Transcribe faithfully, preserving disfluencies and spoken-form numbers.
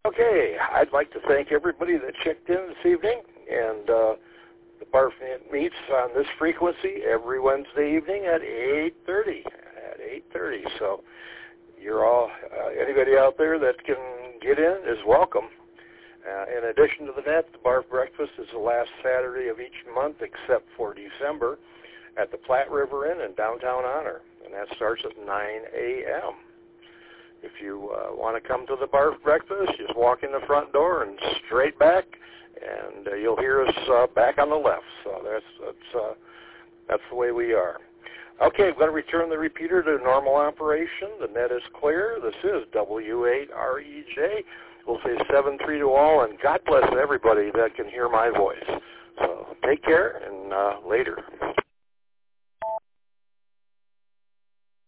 Okay, I'd like to thank everybody that checked in this evening, and uh, the Barf meets on this frequency every Wednesday evening at eight thirty. At eight thirty, so you're all uh, anybody out there that can get in is welcome. Uh, in addition to that, the Barf Breakfast is the last Saturday of each month except for December at the Platte River Inn in downtown Honor, and that starts at nine a.m. If you uh, want to come to the Barf Breakfast, just walk in the front door and straight back, and uh, you'll hear us uh, back on the left. So that's that's uh, that's the way we are. Okay, I'm going to return the repeater to normal operation. The net is clear. This is W eight R E J. We'll say seven three to all, and God bless everybody that can hear my voice. So take care, and uh, later.